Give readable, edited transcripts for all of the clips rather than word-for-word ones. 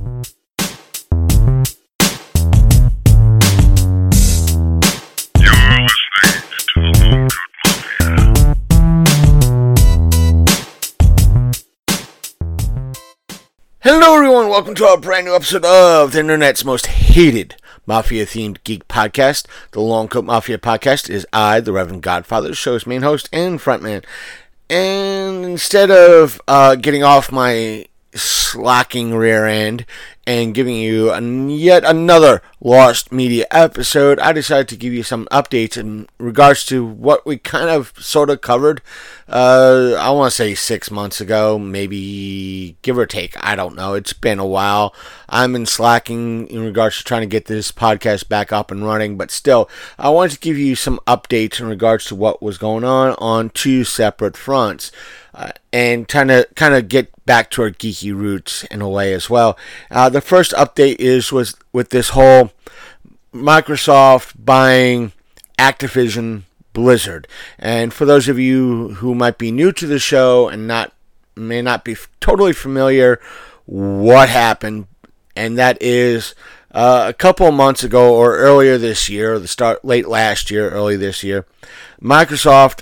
Hello everyone, welcome to a brand new episode of the internet's most hated Mafia-themed geek podcast. The Long Coat Mafia podcast is I, the Reverend Godfather, the show's main host and frontman. And instead of getting off my slacking rear end and giving you yet another Lost Media episode, I decided to give you some updates in regards to what we kind of sort of covered, I want to say 6 months ago, maybe give or take, I don't know, it's been a while. I'm in slacking in regards to trying to get this podcast back up and running, but still, I wanted to give you some updates in regards to what was going on two separate fronts. And kind of get back to our geeky roots in a way as well. The first update was with this whole Microsoft buying Activision Blizzard. And for those of you who might be new to the show and may not be totally familiar what happened, and that is a couple of months ago or earlier this year, late last year, early this year, Microsoft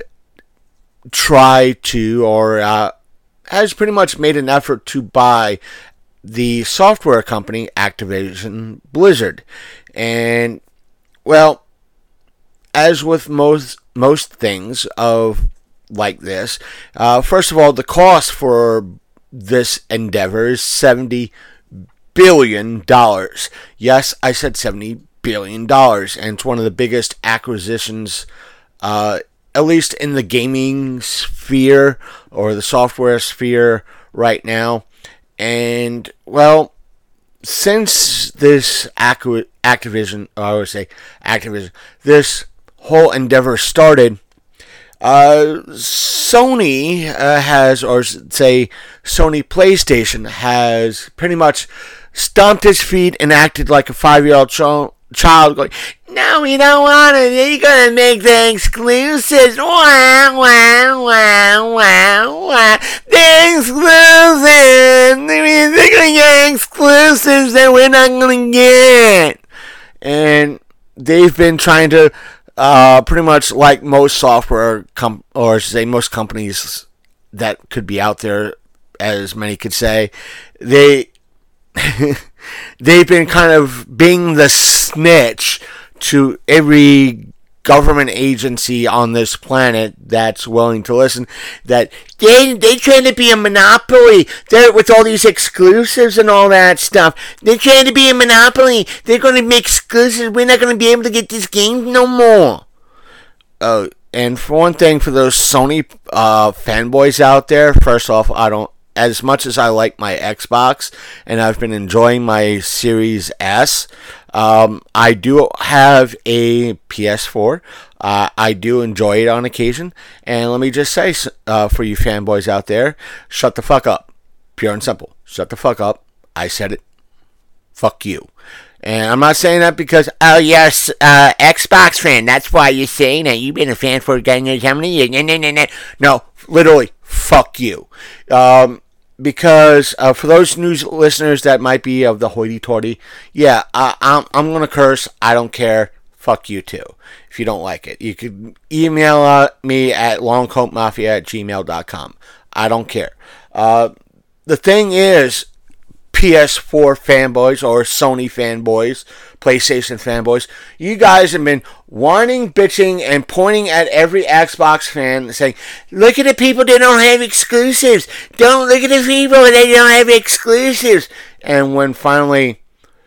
try to, or has pretty much made an effort to buy the software company Activision Blizzard. And, well, as with most things of like this, first of all, the cost for this endeavor is $70 billion. Yes, I said $70 billion, and it's one of the biggest acquisitions at least in the gaming sphere or the software sphere right now. And, well, since this Activision, this whole endeavor started, Sony Sony PlayStation has pretty much stomped its feet and acted like a 5-year-old child going, no, we don't want it. You're going to make the exclusives. Wah, wah, wah, wah, wah. They're exclusives. They're going to get exclusives that we're not going to get. And they've been trying to, pretty much like most software, most companies that could be out there, as many could say, they've been kind of being the snitch to every government agency on this planet that's willing to listen, that they trying to be a monopoly. They're with all these exclusives and all that stuff. They're trying to be a monopoly. They're going to make exclusives. We're not going to be able to get this game no more. And for one thing, for those Sony fanboys out there, first off, as much as I like my Xbox, and I've been enjoying my Series S, I do have a PS4. I do enjoy it on occasion. And let me just say, for you fanboys out there, shut the fuck up. Pure and simple. Shut the fuck up. I said it. Fuck you. And I'm not saying that because, oh yes, Xbox fan, that's why you're saying that. You've been a fan for how many years? No, literally, fuck you. Because for those new listeners that might be of the hoity-toity, yeah, I'm going to curse. I don't care. Fuck you too, if you don't like it. You can email me at longcoatmafia@gmail.com. I don't care. The thing is, PS4 fanboys or Sony fanboys, PlayStation fanboys, you guys have been whining, bitching, and pointing at every Xbox fan saying, look at the people that don't have exclusives. Don't look at the people that don't have exclusives. And when finally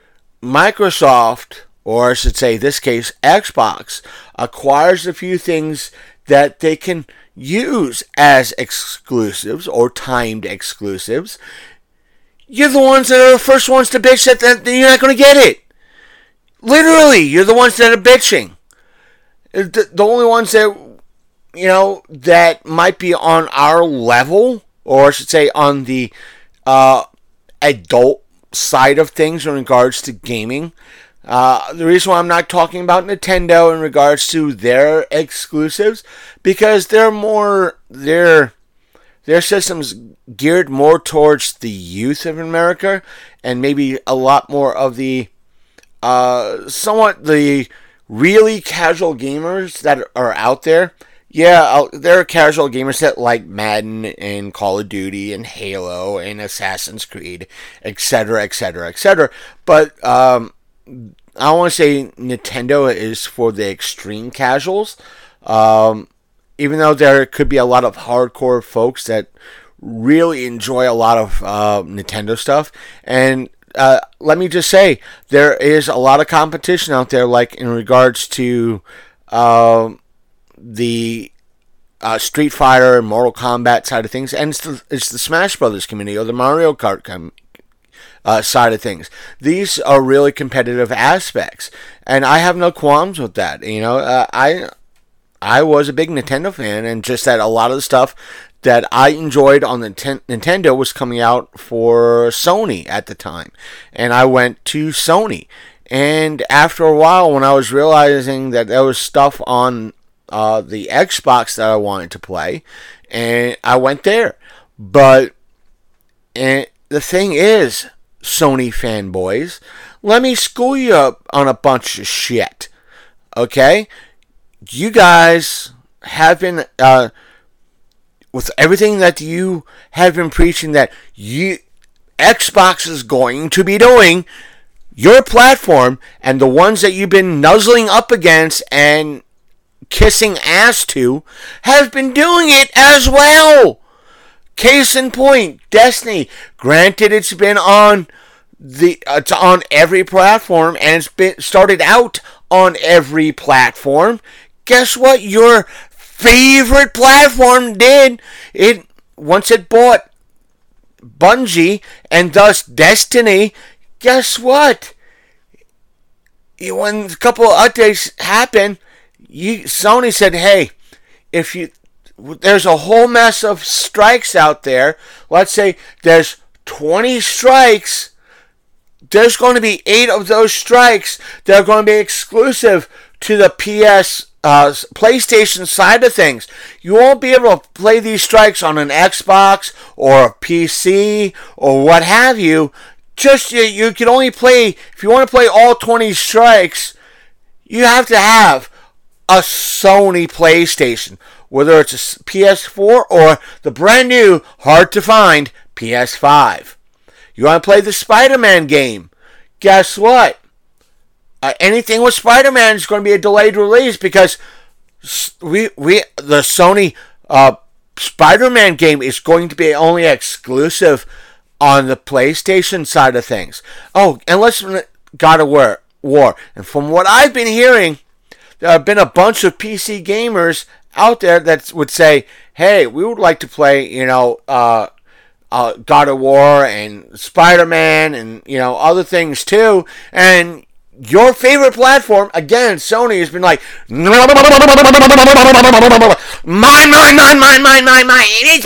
Microsoft, or I should say in this case Xbox, acquires a few things that they can use as exclusives or timed exclusives, you're the ones that are the first ones to bitch that you're not going to get it. Literally, you're the ones that are bitching. The only ones that, that might be on our level, or I should say on the adult side of things in regards to gaming. The reason why I'm not talking about Nintendo in regards to their exclusives, because they're their system's geared more towards the youth of America, and maybe a lot more of the somewhat the really casual gamers that are out there. Yeah, there are casual gamers that like Madden and Call of Duty and Halo and Assassin's Creed, etc., etc., etc. But I want to say Nintendo is for the extreme casuals. Even though there could be a lot of hardcore folks that really enjoy a lot of Nintendo stuff. And let me just say, there is a lot of competition out there, like in regards to the Street Fighter and Mortal Kombat side of things, and it's the Smash Brothers community or the Mario Kart side of things. These are really competitive aspects, and I have no qualms with that. You know, I was a big Nintendo fan, and just that a lot of the stuff that I enjoyed on the Nintendo was coming out for Sony at the time, and I went to Sony. And after a while, when I was realizing that there was stuff on the Xbox that I wanted to play, and I went there. But the thing is, Sony fanboys, let me school you up on a bunch of shit. Okay? You guys have been, with everything that you have been preaching that Xbox is going to be doing, your platform and the ones that you've been nuzzling up against and kissing ass to have been doing it as well. Case in point, Destiny. Granted, it's been on it's on every platform, and it's been started out on every platform. Guess what? Your favorite platform did it once it bought Bungie and thus Destiny. Guess what? When a couple of updates happened, Sony said, "Hey, there's a whole mess of strikes out there. Let's say there's 20 strikes. There's going to be 8 of those strikes that are going to be exclusive to the PlayStation side of things. You won't be able to play these strikes on an Xbox or a PC or what have you. Just you can only play, if you want to play all 20 strikes, you have to have a Sony PlayStation, whether it's a PS4 or the brand new, hard to find PS5. You want to play the Spider-Man game? Guess what? Anything with Spider-Man is going to be a delayed release because the Sony Spider-Man game is going to be only exclusive on the PlayStation side of things. Oh, and let's God of War. And from what I've been hearing, there have been a bunch of PC gamers out there that would say, "Hey, we would like to play, God of War and Spider-Man and, other things too." And your favorite platform, again, Sony, has been like, mine, it's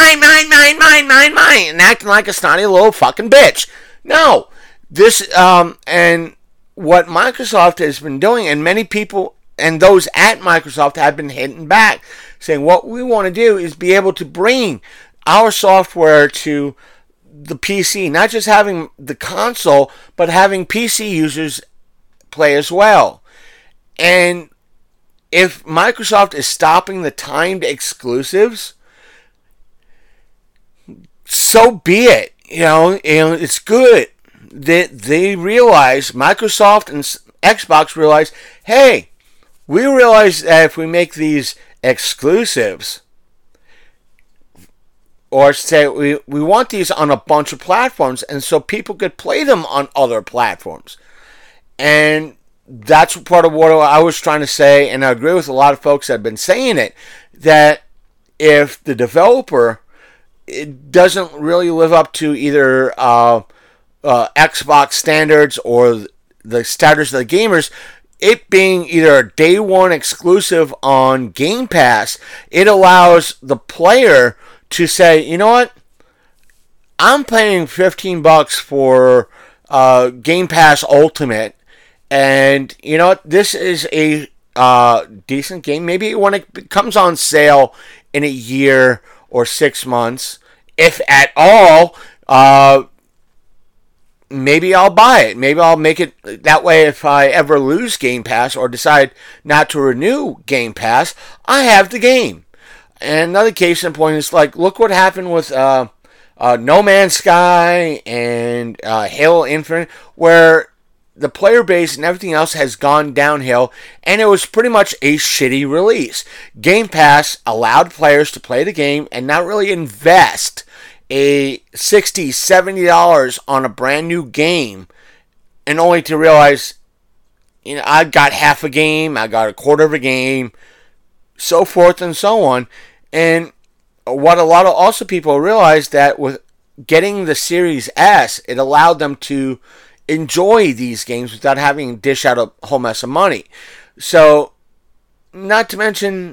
mine, and acting like a snotty little fucking bitch. No, this, and what Microsoft has been doing, and many people, and those at Microsoft have been hitting back, saying what we want to do is be able to bring our software to the PC, not just having the console, but having PC users play as well. And if Microsoft is stopping the timed exclusives, so be it. It's good that they realize, Microsoft and Xbox realize, hey, we realize that if we make these exclusives, or say we want these on a bunch of platforms, and so people could play them on other platforms. And that's part of what I was trying to say, and I agree with a lot of folks that have been saying it, that if the developer doesn't really live up to either Xbox standards or the standards of the gamers, it being either a day one exclusive on Game Pass, it allows the player to say, you know what, I'm paying $15 for Game Pass Ultimate, and you know what, this is a decent game. Maybe when it comes on sale in a year or 6 months, if at all, maybe I'll buy it. Maybe I'll make it that way if I ever lose Game Pass or decide not to renew Game Pass, I have the game. And another case in point is like, look what happened with No Man's Sky and Halo Infinite, where the player base and everything else has gone downhill, and it was pretty much a shitty release. Game Pass allowed players to play the game and not really invest a $60, $70 on a brand new game, and only to realize, I got half a game, I got a quarter of a game, so forth and so on. And what a lot of also people realized that with getting the Series S, it allowed them to enjoy these games without having to dish out a whole mess of money. So, not to mention,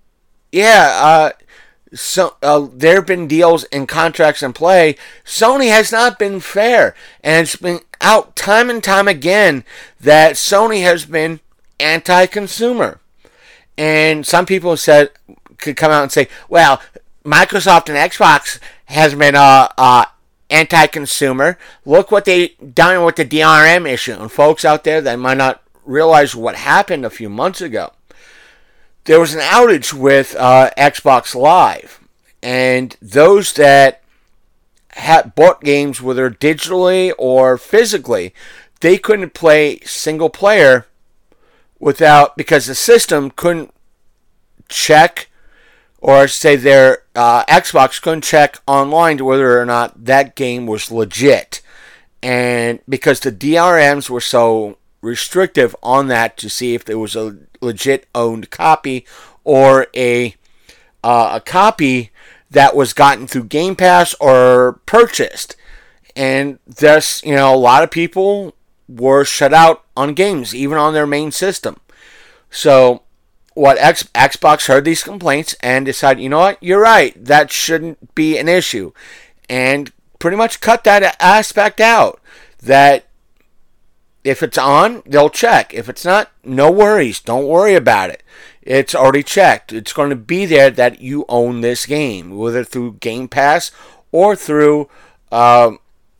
there have been deals and contracts in play. Sony has not been fair, and it's been out time and time again that Sony has been anti-consumer. And some people could come out and say, well, Microsoft and Xbox has been anti-consumer. Look what they done with the DRM issue. And folks out there that might not realize what happened a few months ago, there was an outage with Xbox Live, and those that had bought games, whether digitally or physically, they couldn't play single player because the system couldn't check, or say their Xbox couldn't check online to whether or not that game was legit. And because the DRMs were so restrictive on that to see if there was a legit owned copy or a copy that was gotten through Game Pass or purchased. And thus, a lot of people were shut out on games, even on their main system. So what Xbox heard these complaints and decided, you know what, you're right, that shouldn't be an issue, and pretty much cut that aspect out. That if it's on, they'll check. If it's not, no worries. Don't worry about it. It's already checked. It's going to be there that you own this game, whether through Game Pass or through the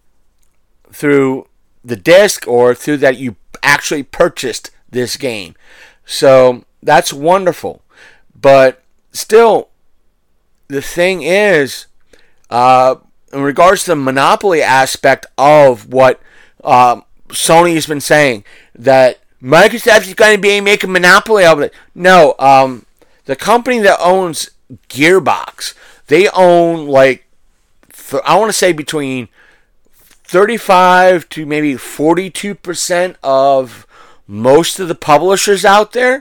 disc, or through that you actually purchased this game. So that's wonderful. But still, the thing is, in regards to the monopoly aspect of what Sony has been saying, that Microsoft is going to be making a monopoly of it. No, the company that owns Gearbox, they own I want to say between 35 to maybe 42% of most of the publishers out there,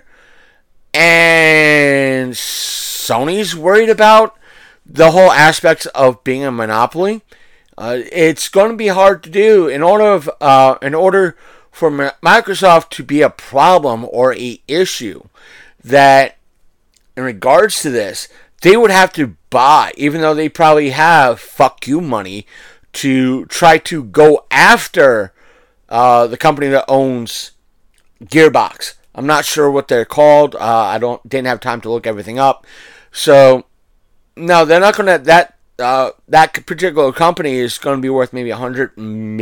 and Sony's worried about the whole aspects of being a monopoly. It's going to be hard to do in order for Microsoft to be a problem or a issue. That in regards to this, they would have to buy, even though they probably have fuck you money, to try to go after the company that owns Gearbox. I'm not sure what they're called. Didn't have time to look everything up. So no, they're not going to. That particular company is going to be worth maybe $100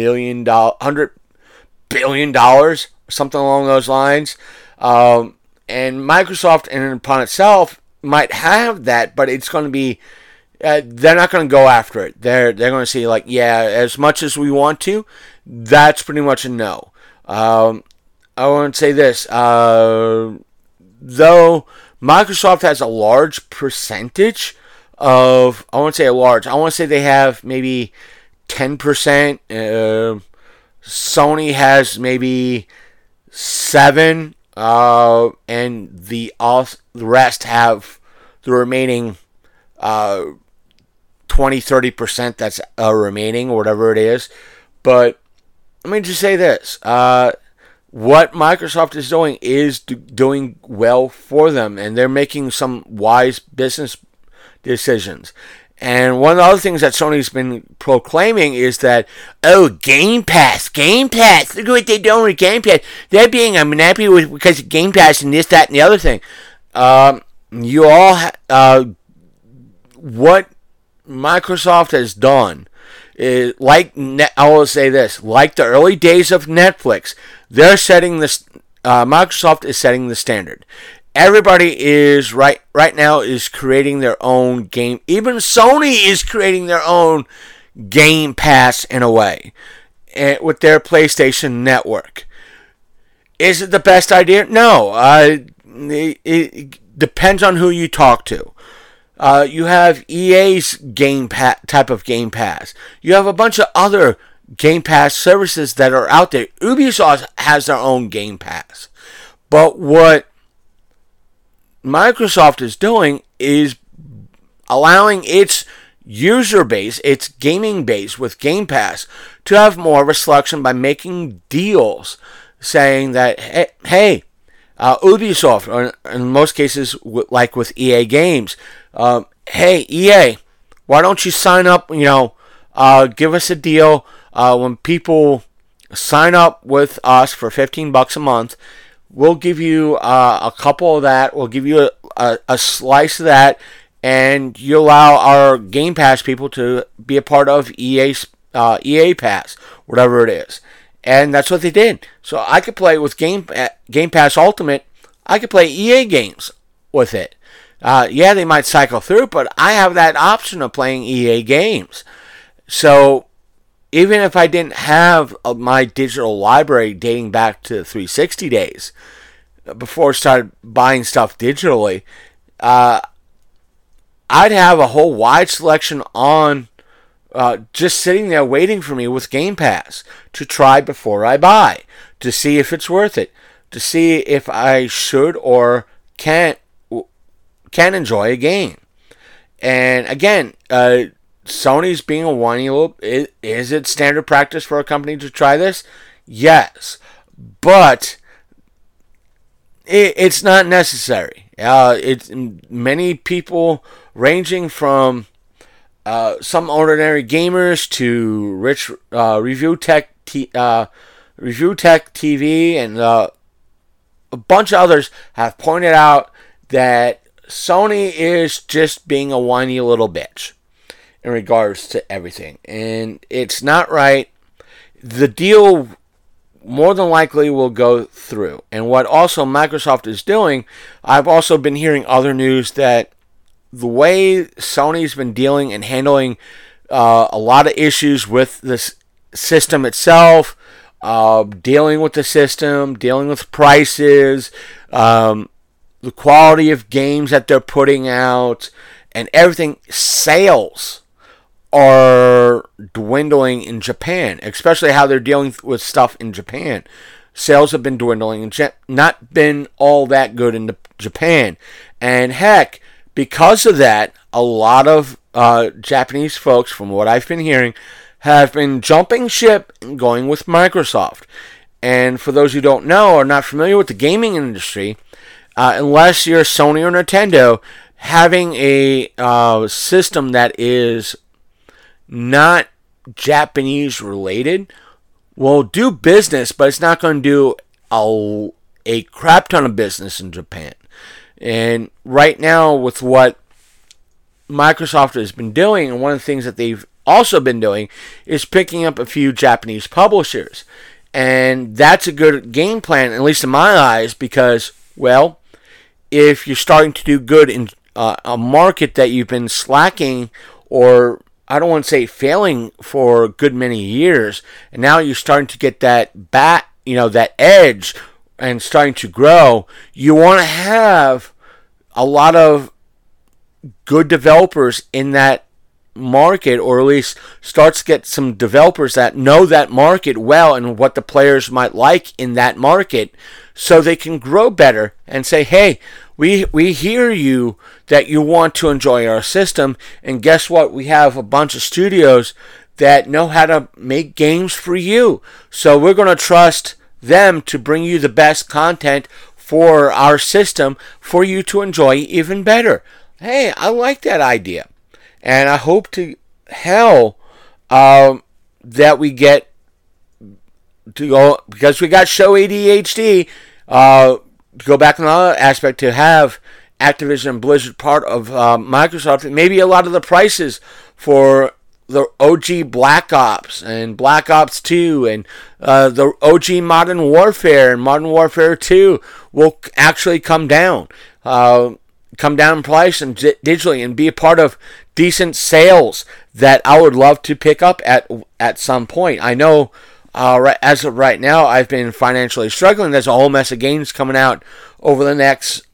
billion, something along those lines. And Microsoft, in and upon itself, might have that, but it's going to be. They're not going to go after it. They're going to say as much as we want to, that's pretty much a no. I want to say this, though Microsoft has a large percentage of, I want to say they have maybe 10%, Sony has maybe 7%, and the rest have the remaining 20-30% that's remaining, or whatever it is. But let me just say this, what Microsoft is doing is doing well for them, and they're making some wise business decisions. And one of the other things that Sony's been proclaiming is that, Game Pass, look at what they're doing with Game Pass. They're being a monopoly because of Game Pass and this, that, and the other thing. What Microsoft has done is, I will say this, like the early days of Netflix, they're setting this. Microsoft is setting the standard. Everybody is right now is creating their own game. Even Sony is creating their own Game Pass in a way, with their PlayStation Network. Is it the best idea? No. It depends on who you talk to. You have EA's type of Game Pass. You have a bunch of other Game Pass services that are out there. Ubisoft has their own Game Pass. But what Microsoft is doing is allowing its user base, its gaming base with Game Pass, to have more of a selection by making deals saying that, hey, Ubisoft, or in most cases, like with EA Games, hey, EA, why don't you sign up, give us a deal when people sign up with us for $15 a month. We'll give you a couple of that. We'll give you a slice of that, and you allow our Game Pass people to be a part of EA Pass, whatever it is. And that's what they did. So I could play with Game Pass Ultimate. I could play EA games with it. Yeah, they might cycle through, but I have that option of playing EA games. So even if I didn't have my digital library dating back to 360 days, before I started buying stuff digitally, I'd have a whole wide selection on just sitting there waiting for me with Game Pass to try before I buy, to see if it's worth it, to see if I should or can enjoy a game. And again, Sony's being a whiny little. Is it standard practice for a company to try this? Yes, but it's not necessary. It's many people, ranging from some ordinary gamers to rich Review Tech TV and a bunch of others, have pointed out that Sony is just being a whiny little bitch in regards to everything, and it's not right. The deal more than likely will go through. And what also Microsoft is doing, I've also been hearing other news that the way Sony's been dealing and handling a lot of issues with this system itself, dealing with the system, dealing with prices, the quality of games that they're putting out, and everything, sales are dwindling in Japan, especially how they're dealing with stuff in Japan. Sales have been dwindling and not been all that good in Japan. And heck, because of that, a lot of Japanese folks, from what I've been hearing, have been jumping ship and going with Microsoft. And for those who don't know or are not familiar with the gaming industry, unless you're Sony or Nintendo, having a system that is not Japanese related will do business, but it's not going to do a crap ton of business in Japan. And right now, with what Microsoft has been doing, and one of the things that they've also been doing, is picking up a few Japanese publishers. And that's a good game plan, at least in my eyes, because, well, if you're starting to do good in a market that you've been slacking, or I don't want to say failing, for a good many years, and now you're starting to get that that edge and starting to grow, you want to have a lot of good developers in that market, or at least start to get some developers that know that market well and what the players might like in that market, so they can grow better and say, hey, we hear you, that you want to enjoy our system, and guess what? We have a bunch of studios that know how to make games for you, so we're going to trust them to bring you the best content for our system for you to enjoy even better. Hey, I like that idea. And I hope to hell that we get to go, because we got show ADHD, to go back on another aspect, to have Activision and Blizzard part of Microsoft, maybe a lot of the prices for the OG Black Ops and Black Ops 2 and the OG Modern Warfare and Modern Warfare 2 will actually come down. Come down in price and digitally, and be a part of decent sales that I would love to pick up at some point. I know as of right now, I've been financially struggling. There's a whole mess of games coming out over the next,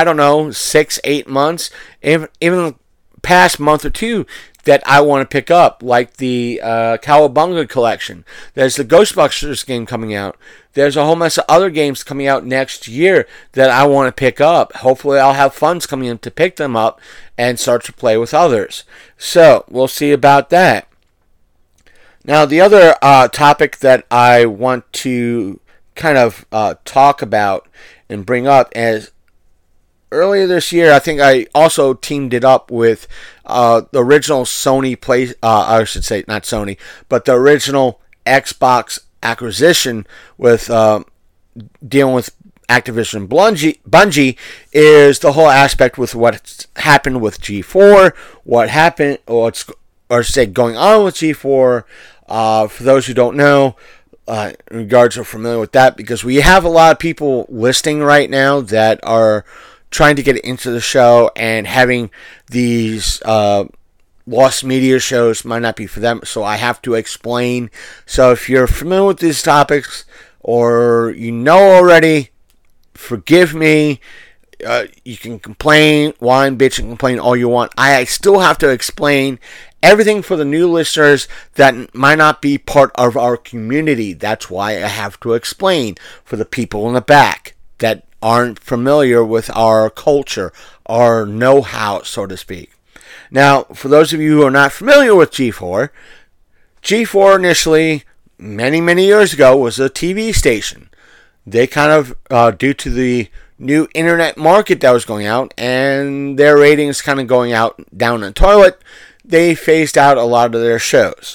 6-8 months, even the past month or two, that I want to pick up, like the Cowabunga collection. There's the Ghostbusters game coming out. There's a whole mess of other games coming out next year that I want to pick up. Hopefully I'll have funds coming in to pick them up and start to play with others. So, we'll see about that. Now, the other topic that I want to kind of talk about and bring up is, earlier this year, I think I also teamed it up with the original Sony I should say not Sony, but the original Xbox acquisition with dealing with Activision and Bungie, is the whole aspect with what happened with G4, what happened, or say going on with G4. For those who don't know, in regards are familiar with that, because we have a lot of people listening right now that are trying to get into the show, and having these lost media shows might not be for them, so I have to explain. So if you're familiar with these topics, or you know already, forgive me. You can complain, whine, bitch, and complain all you want. I still have to explain everything for the new listeners that might not be part of our community. That's why I have to explain for the people in the back that aren't familiar with our culture, our know-how, so to speak. Now, for those of you who are not familiar with G4, G4 initially, many years ago, was a TV station. They kind of, due to the new internet market that was going out, and their ratings kind of going out down the toilet, they phased out a lot of their shows.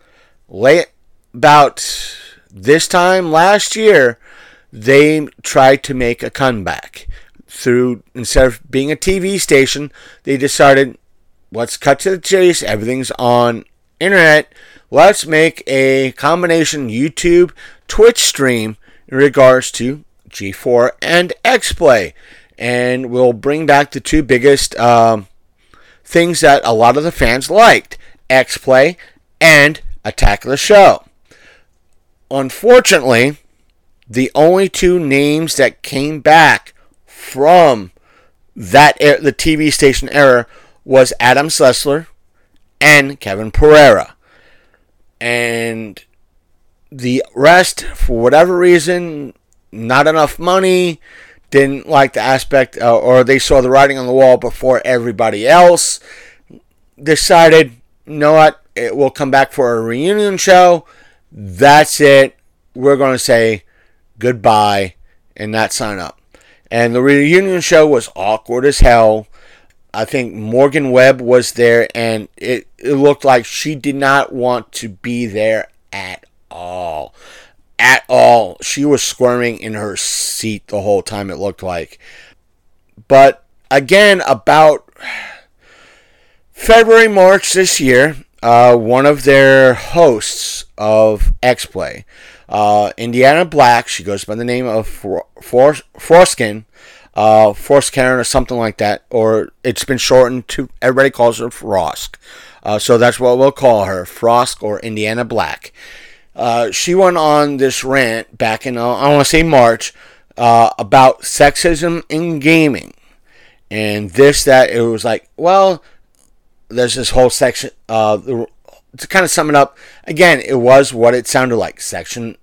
About this time last year, they tried to make a comeback. Instead of being a TV station, they decided, let's cut to the chase, everything's on internet, let's make a combination YouTube, Twitch stream in regards to G4 and X-Play. And we'll bring back the two biggest things that a lot of the fans liked, X-Play and Attack of the Show. Unfortunately, the only two names that came back from the TV station era was Adam Sessler and Kevin Pereira. And the rest, for whatever reason, not enough money, didn't like the aspect, or they saw the writing on the wall before everybody else, decided, you know what, it will come back for a reunion show. That's it. We're going to say goodbye and not sign up. And the reunion show was awkward as hell. I think Morgan Webb was there, and it looked like she did not want to be there at all. At all. She was squirming in her seat the whole time, it looked like. But again, about February, March this year, one of their hosts of X-Play, Indiana Black, she goes by the name of Froskin, Karen or something like that, or it's been shortened to, everybody calls her Frosk. So that's what we'll call her, Frosk or Indiana Black. She went on this rant back in, I want to say March, about sexism in gaming. And that, it was like, well, there's this whole section, to kind of sum it up, again, it was what it sounded like. Sexism,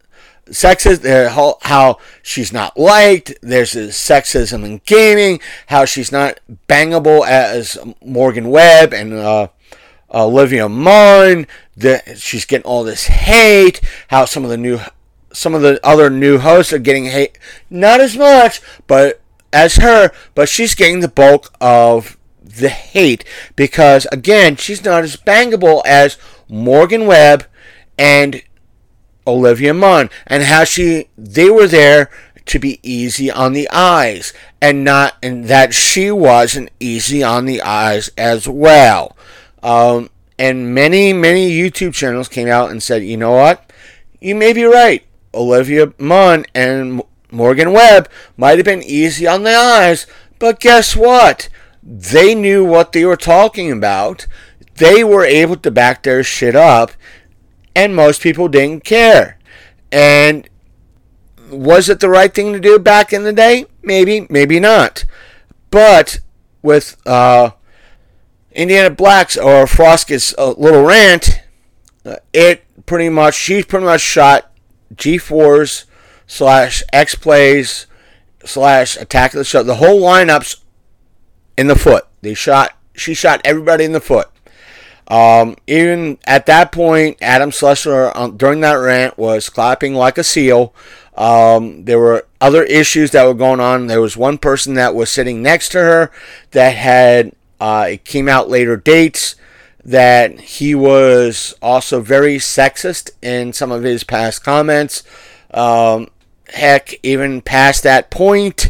how she's not liked, there's this sexism in gaming, how she's not bangable as Morgan Webb and Olivia Munn, she's getting all this hate, how some of the other new hosts are getting hate, not as much but as her, but she's getting the bulk of the hate, because again, she's not as bangable as Morgan Webb and Olivia Munn, and how they were there to be easy on the eyes, and that she wasn't easy on the eyes as well. And many YouTube channels came out and said, you know what, you may be right. Olivia Munn and Morgan Webb might have been easy on the eyes, but guess what? They knew what they were talking about. They were able to back their shit up, and most people didn't care. And was it the right thing to do back in the day? Maybe, maybe not. But with Indiana Black's or Frost's little rant, she pretty much shot G4s / X-Plays / Attack of the Show, the whole lineups in the foot. She shot everybody in the foot. Even at that point, Adam Schlesinger during that rant was clapping like a seal. There were other issues that were going on. There was one person that was sitting next to her that had, it came out later dates, that he was also very sexist in some of his past comments. Heck, even past that point,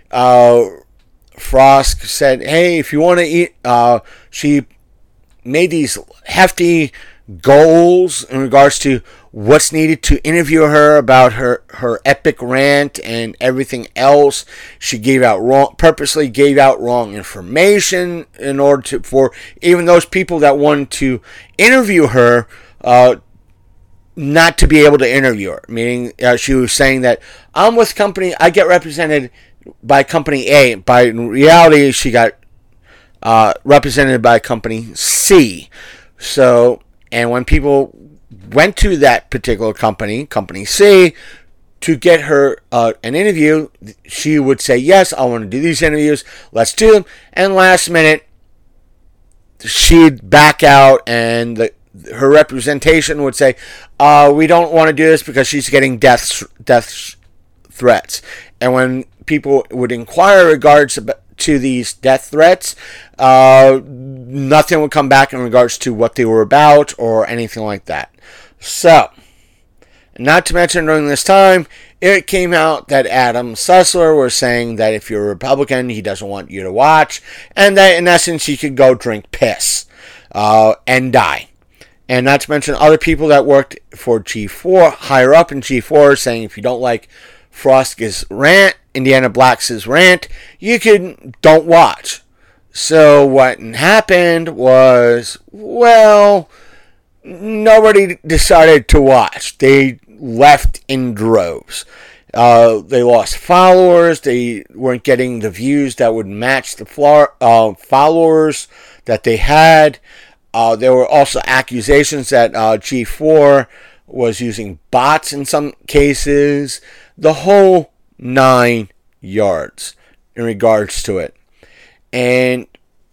Frost said, hey, if you want to eat, she made these hefty goals in regards to what's needed to interview her about her epic rant and everything else. She purposely gave out wrong information in order for even those people that wanted to interview her, not to be able to interview her. Meaning, she was saying that I'm with company, I get represented by company A. By reality, she got represented by company C. So, and when people went to that particular company, company C, to get her an interview, she would say, yes, I want to do these interviews, let's do them. And last minute, she'd back out, and her representation would say, we don't want to do this because she's getting death threats. And when people would inquire in regards to these death threats, nothing would come back in regards to what they were about or anything like that. So, not to mention during this time, it came out that Adam Sussler was saying that if you're a Republican, he doesn't want you to watch, and that in essence you could go drink piss and die. And not to mention other people that worked for G4, higher up in G4, saying if you don't like Frost's rant, Indiana Black's rant, don't watch. So what happened was, well, nobody decided to watch. They left in droves. They lost followers. They weren't getting the views that would match the followers that they had. There were also accusations that G4 was using bots in some cases. The whole 9 yards in regards to it. And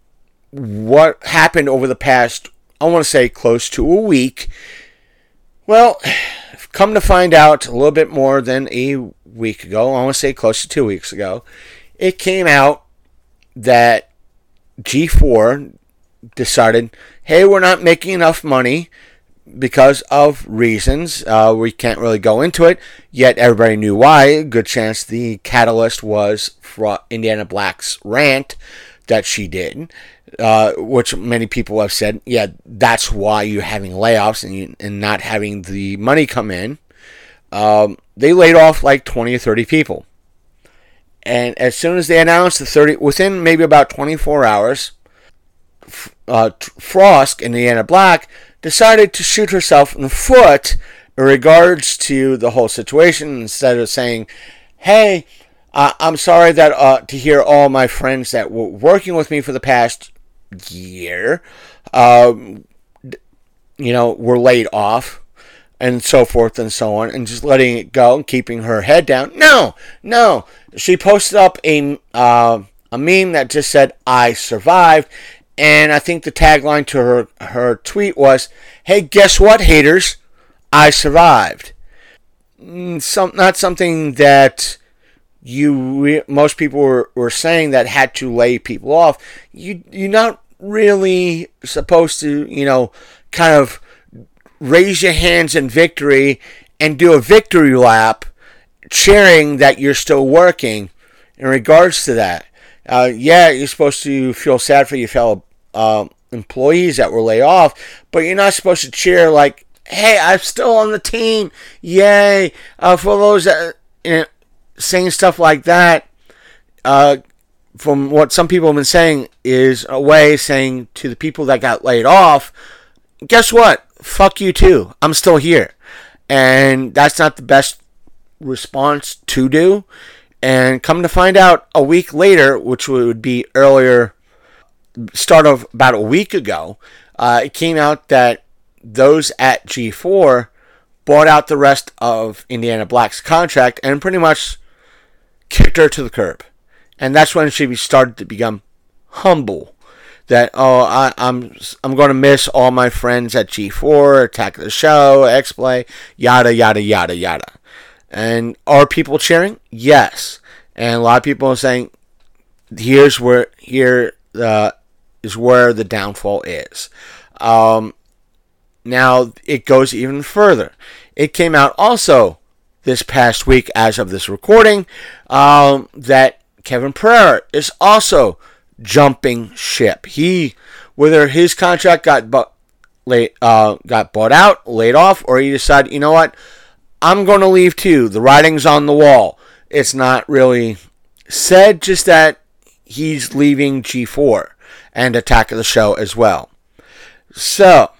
what happened over the past, I want to say close to a week, well, come to find out a little bit more than a week ago, I want to say close to 2 weeks ago, it came out that G4 decided, hey, we're not making enough money because of reasons. We can't really go into it, yet everybody knew why. Good chance the catalyst was Indiana Black's rant that she did, which many people have said, yeah, that's why you're having layoffs and not having the money come in. They laid off like 20 or 30 people. And as soon as they announced the 30, within maybe about 24 hours, Frost, Indiana Black, decided to shoot herself in the foot in regards to the whole situation. Instead of saying, hey, I'm sorry that to hear all my friends that were working with me for the past year, were laid off, and so forth and so on, and just letting it go and keeping her head down. No. She posted up a meme that just said, I survived. And I think the tagline to her tweet was, hey, guess what, haters? I survived. Not something that most people were saying that had to lay people off. You're not really supposed to, kind of raise your hands in victory and do a victory lap cheering that you're still working in regards to that. You're supposed to feel sad for your fellow employees that were laid off, but you're not supposed to cheer like, hey, I'm still on the team, yay. For those that saying stuff like that, from what some people have been saying, is a way saying to the people that got laid off, guess what? Fuck you too. I'm still here. And that's not the best response to do. And come to find out, a week later, which would be earlier, start of about a week ago, it came out that those at G4 bought out the rest of Indiana Black's contract and pretty much kicked her to the curb. And that's when she started to become humble. That, I'm going to miss all my friends at G4, Attack of the Show, X-Play, yada, yada, yada, yada. And are people cheering? Yes. And a lot of people are saying, here is where the downfall is. Now, it goes even further. It came out also this past week, as of this recording, that Kevin Pereira is also jumping ship. Whether his contract got bought out, laid off, or he decided, you know what, I'm going to leave too. The writing's on the wall. It's not really said, just that he's leaving G4 and Attack of the Show as well. So,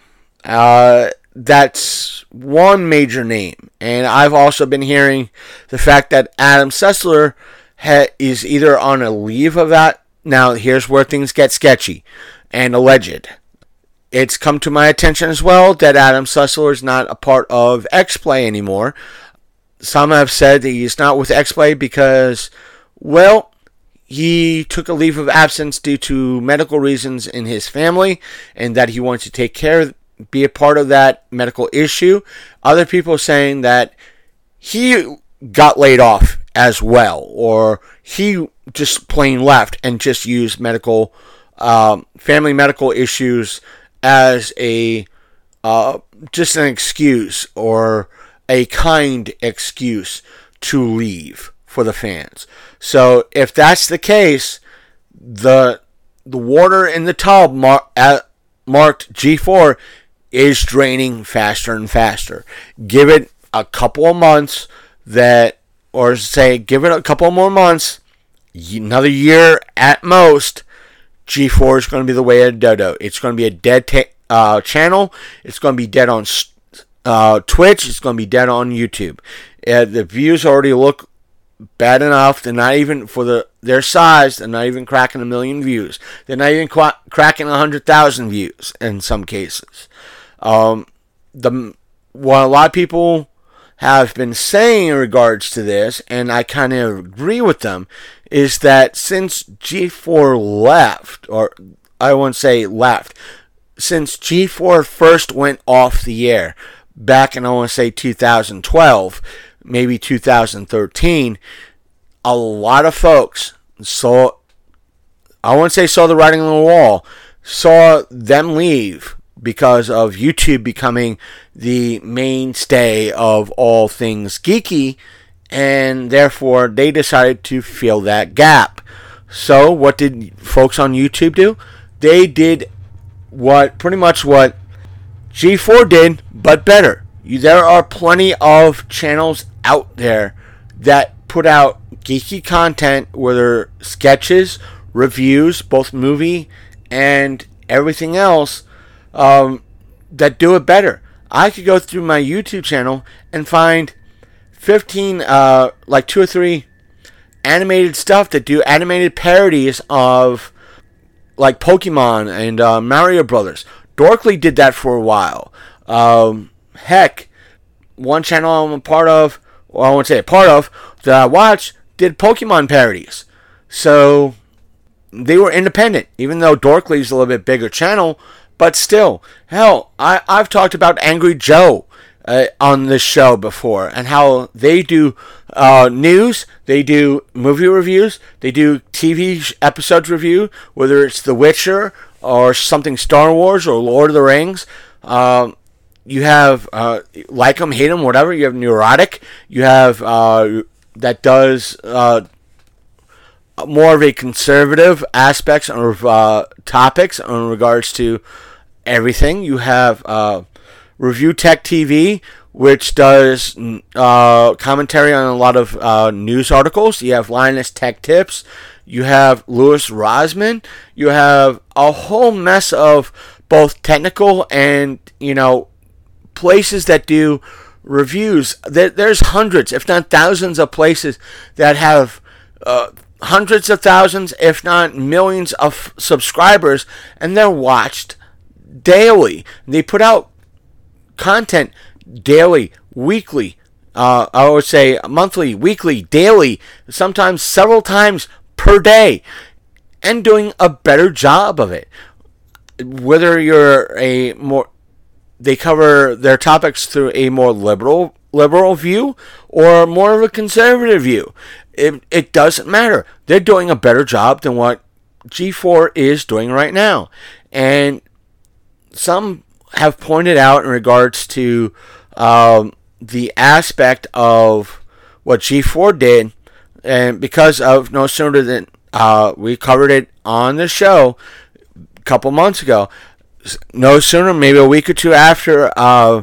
that's one major name. And I've also been hearing the fact that Adam Sessler is either on a leave of that. Now, here's where things get sketchy and alleged. It's come to my attention as well that Adam Sessler is not a part of X-Play anymore. Some have said that he's not with X-Play because, well, he took a leave of absence due to medical reasons in his family and that he wants to take care, be a part of that medical issue. Other people saying that he got laid off as well, or he just plain left and just used family medical issues as just an excuse, or a kind excuse to leave for the fans. So if that's the case, the water in the tub marked G4 is draining faster and faster. Give it a couple of months, give it a couple more months, another year at most, G4 is going to be the way of dodo. It's going to be a dead channel. It's going to be dead on Twitch. It's going to be dead on YouTube. The views already look bad enough. They're not even, for their size, they're not even cracking 1 million views. They're not even cracking 100,000 views in some cases. What a lot of people have been saying in regards to this, and I kind of agree with them, is that since G4 left, or I won't say left, since G4 first went off the air back in, I want to say 2012, maybe 2013, a lot of folks saw the writing on the wall, saw them leave because of YouTube becoming the mainstay of all things geeky, and therefore they decided to fill that gap. So what did folks on YouTube do? They did pretty much what G4 did, but better. There are plenty of channels out there that put out geeky content, whether sketches, reviews, both movie and everything else, that do it better. I could go through my YouTube channel and find 15, like 2 or 3 animated stuff that do animated parodies of, like, Pokemon and Mario Brothers. Dorkly did that for a while. Heck, one channel I'm a part of, or I won't say a part of, that I watch, did Pokemon parodies. So they were independent, even though Dorkly's a little bit bigger channel. But still, hell, I've talked about Angry Joe on this show before, and how they do news, they do movie reviews, they do TV episodes review, whether it's The Witcher or something Star Wars or Lord of the Rings. You have like them, hate them, whatever. You have Neurotic. You have that does more of a conservative aspects of topics in regards to everything. You have Review Tech TV, which does commentary on a lot of news articles. You have Linus Tech Tips. You have Louis Rosman. You have a whole mess of both technical and, places that do reviews. There's hundreds, if not thousands, of places that have hundreds of thousands, if not millions of subscribers, and they're watched daily. They put out content daily, weekly, I would say monthly, weekly, daily, sometimes several times per day, and doing a better job of it. Whether you're they cover their topics through a more liberal view or more of a conservative view. It doesn't matter. They're doing a better job than what G4 is doing right now. And some have pointed out in regards to the aspect of what G4 did, and because of no sooner than we covered it on the show a couple months ago, no sooner, maybe a week or two after, how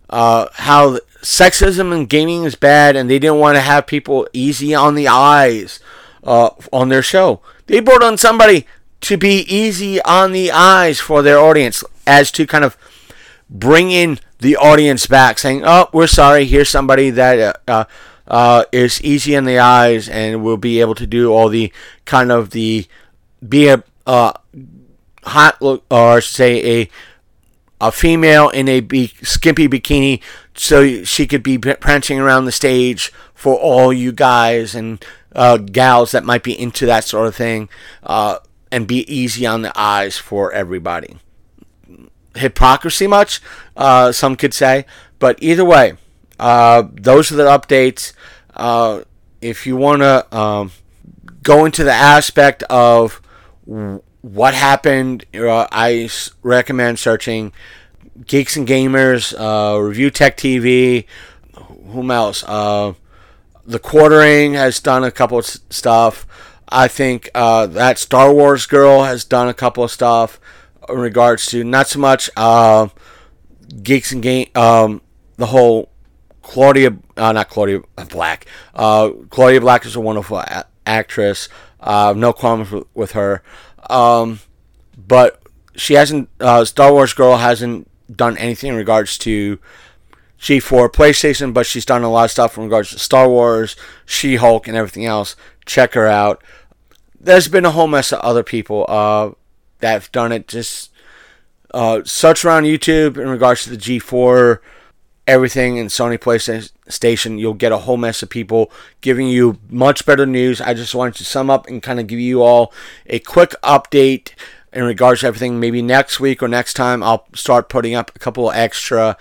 sexism in gaming is bad, and they didn't want to have people easy on the eyes on their show. They brought on somebody to be easy on the eyes for their audience, as to kind of bring in the audience back, saying, "Oh, we're sorry. Here's somebody that is easy on the eyes, and will be able to do all the kind of be a hot look, or say a female in a skimpy bikini, so she could be prancing around the stage for all you guys and gals that might be into that sort of thing, and be easy on the eyes for everybody." Hypocrisy much, some could say, but either way, those are the updates. If you want to go into the aspect of what happened, I recommend searching Geeks and Gamers, Review Tech TV. Whom else? The Quartering has done a couple of stuff. I think that Star Wars girl has done a couple of stuff in regards to not so much Geeks and Game, the whole not Claudia Black. Claudia Black is a wonderful actress. No qualms with her. But she hasn't, Star Wars girl hasn't done anything in regards to G4 PlayStation, but she's done a lot of stuff in regards to Star Wars, She-Hulk, and everything else. Check her out. There's been a whole mess of other people that have done it. Just search around YouTube in regards to the G4, everything, and Sony PlayStation. You'll get a whole mess of people giving you much better news. I just wanted to sum up and kind of give you all a quick update in regards to everything. Maybe next week or next time I'll start putting up a couple extra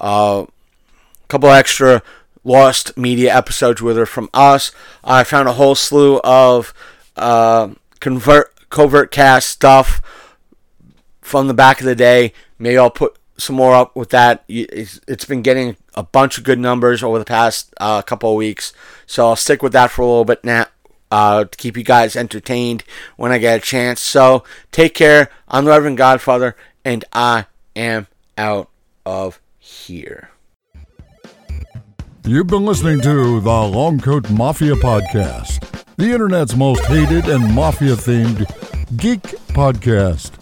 Lost Media episodes with her from us. I found a whole slew of Covert Cast stuff from the back of the day. Maybe I'll put some more up with that. It's been getting a bunch of good numbers over the past couple of weeks, so I'll stick with that for a little bit now to keep you guys entertained when I get a chance. So take care. I'm the Reverend Godfather, and I am out of here. You've been listening to the Longcoat Mafia Podcast, the internet's most hated and mafia-themed geek podcast.